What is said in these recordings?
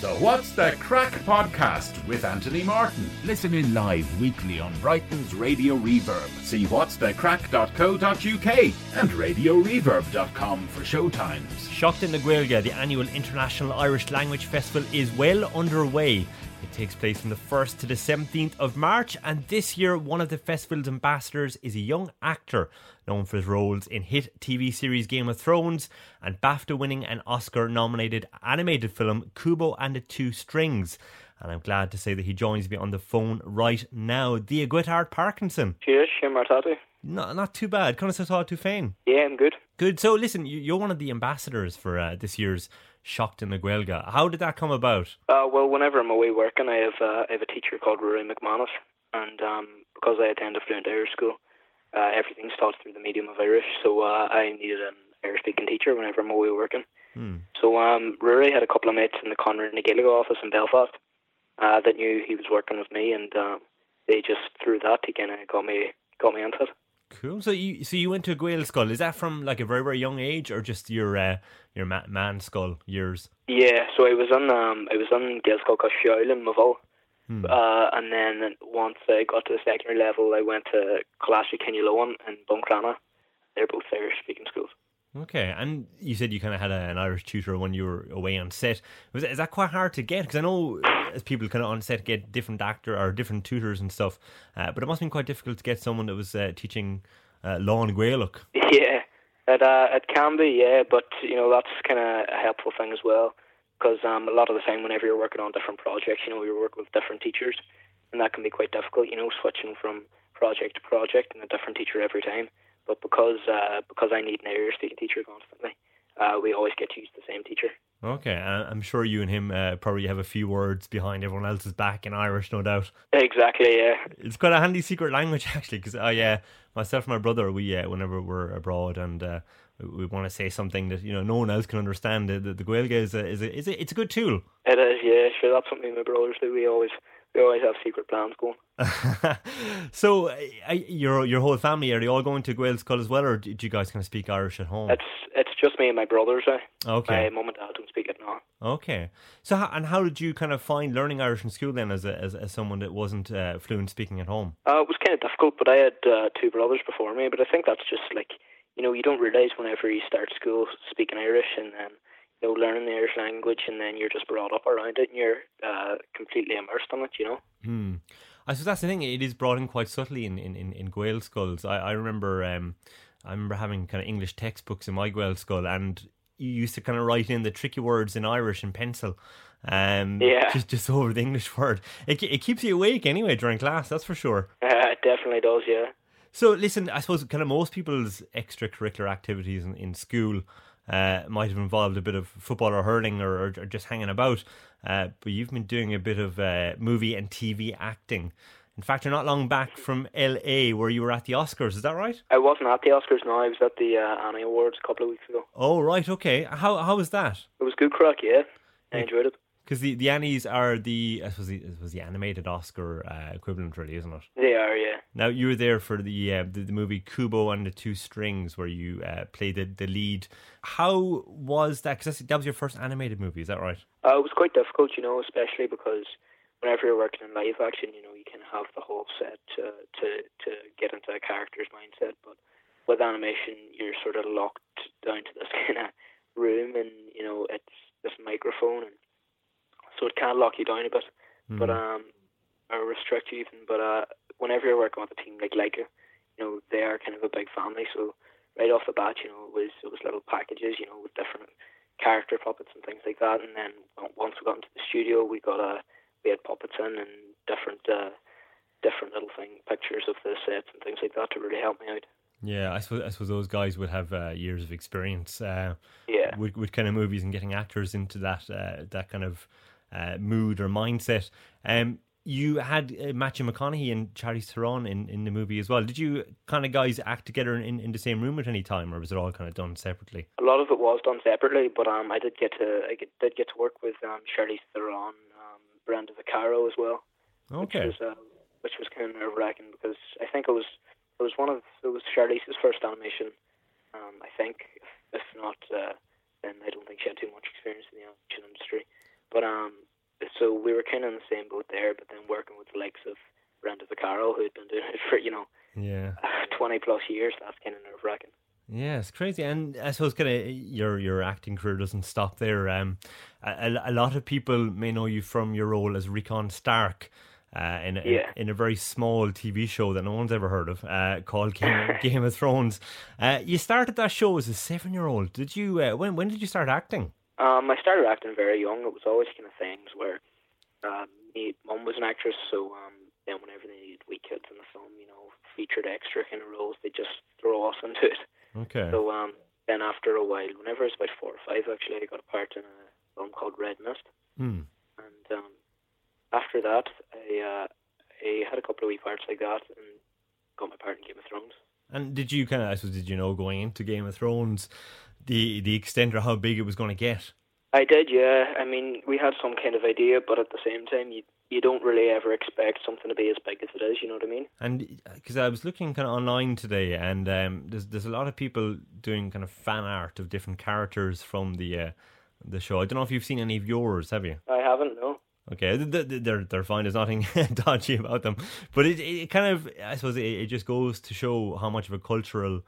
The What's the Crack podcast with Anthony Martin. Listen in live weekly on Brighton's Radio Reverb. See whatsthecrack.co.uk and radioreverb.com for showtimes. Seachtain na Gaeilge, the annual International Irish Language Festival, is well underway. It takes place from the 1st to the 17th of March, and this year one of the festival's ambassadors is a young actor known for his roles in hit TV series Game of Thrones and BAFTA-winning and Oscar-nominated animated film Kubo and the Two Strings. And I'm glad to say that he joins me on the phone right now. The Aguitart Parkinson. Cheers, Martati. Not too bad. Can I talk to Fane? Yeah, I'm good. Good. So listen, you're one of the ambassadors for this year's Seachtain na Gaeilge. How did that come about? Well, whenever I'm away working, I have a teacher called Rory McManus, and because I attend a fluent Irish school, everything's taught through the medium of Irish, so I needed an Irish-speaking teacher whenever I'm away working. So Rory had a couple of mates in the Conradh na Gaeilge office in Belfast that knew he was working with me, and they just, through that, he kind of got me into it. Cool. So you went to a Gael school. Is that from like a very, very young age, or just your man school years? Yeah, so I was on Gael school called Shiol in Mavol. And then once I got to the secondary level, I went to Colashie Kenny-Lohan and Buncrana. They're both Irish-speaking schools. Okay, and you said you kind of had an Irish tutor when you were away on set. Is that quite hard to get? Because I know as people kind of on set get different actor or different tutors and stuff, but it must have been quite difficult to get someone that was teaching law and Gaelic. Yeah, it can be, yeah, but you know that's kind of a helpful thing as well, because a lot of the time whenever you're working on different projects, you know, you're working with different teachers, and that can be quite difficult, you know, switching from project to project and a different teacher every time. But because I need an Irish-speaking teacher constantly, we always get to use the same teacher. Okay, I'm sure you and him probably have a few words behind everyone else's back in Irish, no doubt. Exactly, yeah. It's quite a handy secret language, actually, because myself and my brother, we whenever we're abroad and we want to say something that no one else can understand, the Gaeilge is a good tool. It is, yeah. Sure, that's something my brothers do. We always have secret plans going. So, your whole family, are they all going to Gael school as well, or do you guys kind of speak Irish at home? It's just me and my brothers. Okay. My mum and dad don't speak it now. Okay. So, how did you kind of find learning Irish in school then, as someone that wasn't fluent speaking at home? It was kind of difficult, but I had two brothers before me. But I think that's just like, you don't realise whenever you start school speaking Irish and then learning the Irish language, and then you're just brought up around it and you're completely immersed in it, I suppose that's the thing, it is brought in quite subtly in Gael schools. I remember having kind of English textbooks in my Gael school, and you used to kind of write in the tricky words in Irish in pencil, just over the English word. It keeps you awake anyway during class, that's for sure. It definitely does, yeah. So listen, I suppose kind of most people's extracurricular activities in school might have involved a bit of football or hurling or just hanging about, but you've been doing a bit of movie and TV acting. In fact, you're not long back from LA where you were at the Oscars, is that right? I wasn't at the Oscars, no, I was at the Annie Awards a couple of weeks ago. Oh, right, okay. How was that? It was good crack, yeah. I enjoyed it. Because the Annies are the animated Oscar equivalent, really, isn't it? They are, yeah. Now, you were there for the movie Kubo and the Two Strings, where you played the lead. How was that? Because that was your first animated movie, is that right? It was quite difficult, especially because whenever you're working in live action, you can have the whole set to get into a character's mindset. But with animation, you're sort of locked down to this kind of room, and it's this microphone, and so it can lock you down a bit, but or restrict you even. But whenever you're working with a team like Leica, they are kind of a big family. So right off the bat, it was little packages, with different character puppets and things like that. And then once we got into the studio, we had puppets in and different little pictures of the sets and things like that to really help me out. Yeah, I suppose those guys would have years of experience. With kind of movies and getting actors into that kind of mood or mindset. You had Matthew McConaughey and Charlize Theron in the movie as well. Did you kind of guys act together in the same room at any time, or was it all kind of done separately? A lot of it was done separately, but I did get to work with Charlize Theron, Brenda Vaccaro as well. Okay. Which was kind of nerve-wracking, because I think it was Charlize's first animation. I think, if not, then I don't think she had too much experience in the animation industry. But So we were kind of in the same boat there, but then working with the likes of Brenda Vaccaro, who had been doing it for 20 plus years, that's kind of nerve wracking. Yeah, it's crazy, and I suppose kind of your acting career doesn't stop there. A lot of people may know you from your role as Rickon Stark in a very small TV show that no one's ever heard of, called Game of Thrones. You started that show as a 7-year-old. Did you? When did you start acting? I started acting very young. It was always kind of things where my mum was an actress, so then whenever they needed wee kids in the film, featured extra kind of roles, they just throw us into it. Okay. So then after a while, whenever I was about 4 or 5, actually, I got a part in a film called Red Mist. And after that, I had a couple of wee parts like that and got my part in Game of Thrones. And did you did you know going into Game of Thrones the extent or how big it was going to get? I did, yeah. I mean, we had some kind of idea, but at the same time, you don't really ever expect something to be as big as it is, you know what I mean? And because I was looking kind of online today, and there's a lot of people doing kind of fan art of different characters from the show. I don't know if you've seen any of yours, have you? I haven't, no. Okay, they're fine. There's nothing dodgy about them, but it kind of, I suppose, it just goes to show how much of a cultural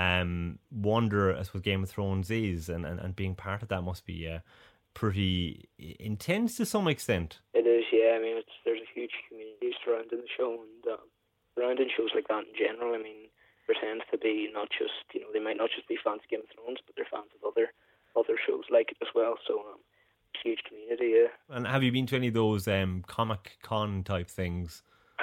wonder, I suppose, Game of Thrones is, and being part of that must be pretty intense to some extent. It is, yeah. I mean, there's a huge community surrounding the show, and surrounding shows like that in general. I mean, there tends to be not just, they might not just be fans of Game of Thrones, but they're fans of other shows like it as well. So huge community, yeah. And have you been to any of those Comic Con type things?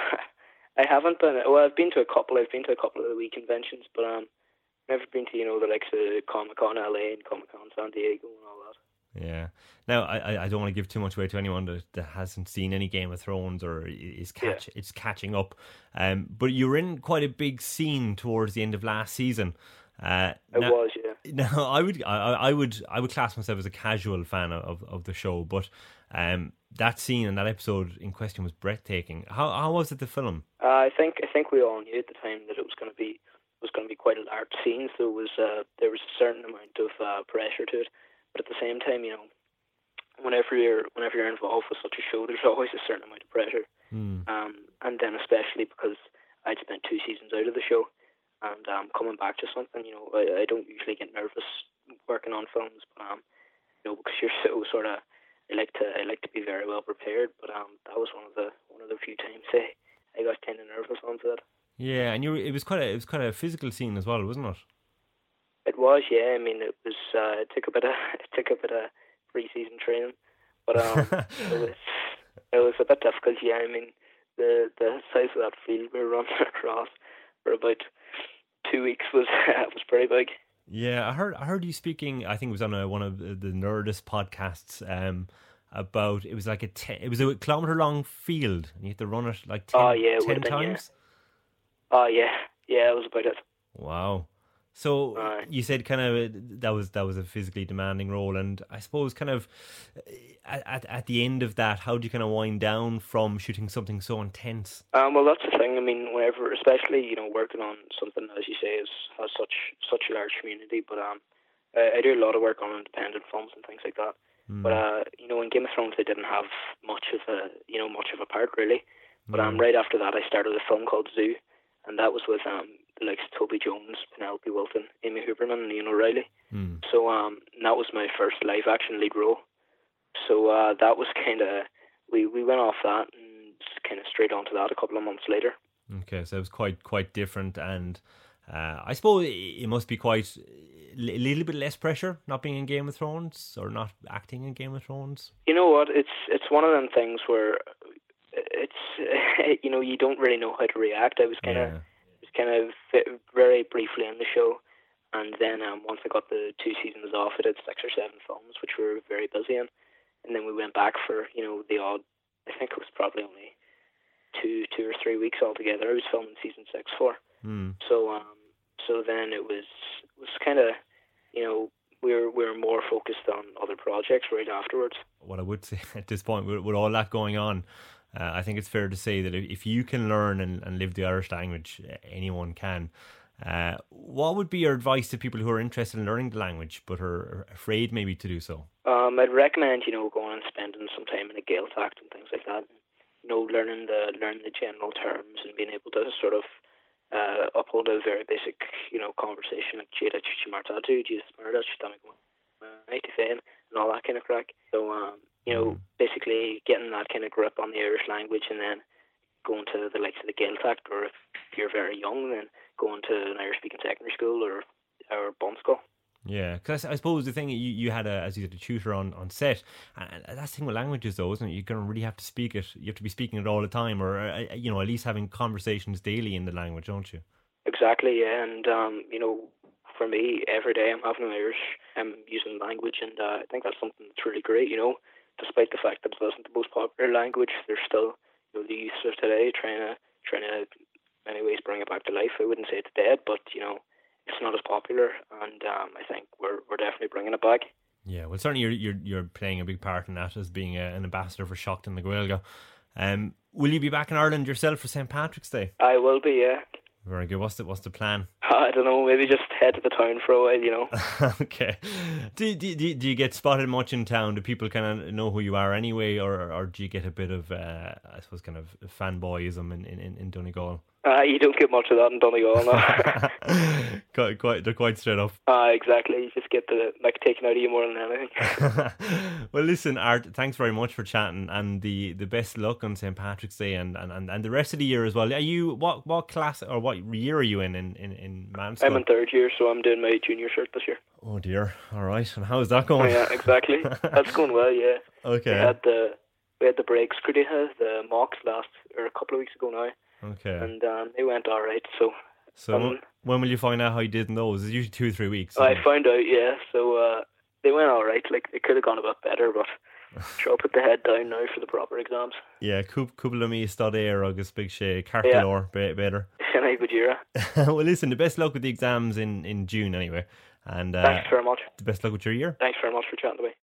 I haven't been. Well, I've been to a couple. I've been to a couple of the wee conventions, but never been to the likes of Comic Con LA and Comic Con San Diego and all that. Yeah. Now, I don't want to give too much away to anyone that hasn't seen any Game of Thrones or it's catching up. But you were in quite a big scene towards the end of last season. It was, yeah. Now, I would class myself as a casual fan of the show, but that scene and that episode in question was breathtaking. How was it to film? I think we all knew at the time that it was going to be quite a large scene, so there was a certain amount of pressure to it. But at the same time, whenever you're involved with such a show, there's always a certain amount of pressure. And then especially because I'd spent 2 seasons out of the show, and coming back to something, I don't usually get nervous working on films, but because you're so sort of, I like to be very well prepared. But that was one of the few times I got kind of nervous on set. Yeah, and it was quite a physical scene as well, wasn't it? It was, yeah. I mean, it was. It took a bit of pre-season training, but it was a bit difficult. Yeah, I mean, the size of that field we were running across for about 2 weeks was pretty big. Yeah, I heard you speaking. I think it was on one of the Nerdist podcasts. About it was like it was a kilometre long field, and you had to run it like 10 times. Oh yeah, it was about it. Wow. So you said kind of that was a physically demanding role, and I suppose kind of at the end of that, how do you kind of wind down from shooting something so intense? Well, that's the thing. I mean, whenever, especially working on something, as you say, has such a large community. But I do a lot of work on independent films and things like that. But in Game of Thrones, I didn't have much of a part really. But right after that, I started a film called Zoo, and that was with the likes of Toby Jones, Penelope Wilton, Amy Huberman, and Ian O'Reilly. So that was my first live action lead role. So that was kind of, we went off that and kind of straight onto that a couple of months later. Okay, so it was quite different, and I suppose it must be quite a little bit less pressure not being in Game of Thrones or not acting in Game of Thrones. You know what? It's one of them things where it's you don't really know how to react. I was kind of very briefly in the show, and then once I got the 2 seasons off, I did 6 or 7 films, which we were very busy in, and then we went back for the odd. I think it was probably only two or 3 weeks altogether. I was filming season 6 for. So then it was kind of we were more focused on other projects right afterwards. What I would say at this point, with all that going on, I think it's fair to say that if you can learn and live the Irish language, anyone can. What would be your advice to people who are interested in learning the language but are afraid maybe to do so? I'd recommend, going and spending some time in a Gaeltacht and things like that. Learning the general terms and being able to sort of uphold a very basic, conversation like Jada Chimartatu, and all that kind of crack. So, basically getting that kind of grip on the Irish language and then going to the likes of the Gaeltacht, or if you're very young, then going to an Irish-speaking secondary school or bond school. Yeah, because I suppose the thing you had as you said, a tutor on set, and that's the thing with languages though, isn't it? You're going to really have to speak it. You have to be speaking it all the time, or at least having conversations daily in the language, don't you? Exactly, yeah. And for me, every day I'm having Irish, I'm using language, and I think that's something that's really great. Despite the fact that it wasn't the most popular language, there's still the youth of today trying to in many ways bring it back to life. I wouldn't say it's dead, but it's not as popular, and I think we're definitely bringing it back. Yeah, well, certainly you're playing a big part in that as being an ambassador for Seachtain na Gaeilge. Will you be back in Ireland yourself for St. Patrick's Day? I will be, yeah. Very good. What's the plan? I don't know. Maybe just head to the town for a while, Okay. Do you get spotted much in town? Do people kind of know who you are anyway, or do you get a bit of, I suppose, kind of fanboyism in Donegal? You don't get much of that in Donegal, no. They're quite straight up. Exactly. You just get the taken out of you more than anything. Well, listen, Art, thanks very much for chatting, and the best luck on St. Patrick's Day and the rest of the year as well. Are you what class or what year are you in man school? I'm in third year, so I'm doing my junior cert this year. Oh dear. All right. And how is that going? Oh, yeah, exactly. That's going well. Yeah. Okay. We had the breaks, the mocks a couple of weeks ago now. Okay. And they went all right. So when will you find out how you did in those? It's usually 2 or 3 weeks. I found out, yeah. So they went all right. They could have gone a bit better, but sure, I'll put the head down now for the proper exams. Yeah, cúpla mí stadéir agus big sé cartalor better. Well, listen, the best luck with the exams in June anyway. And thanks very much. The best luck with your year. Thanks very much for chatting to me.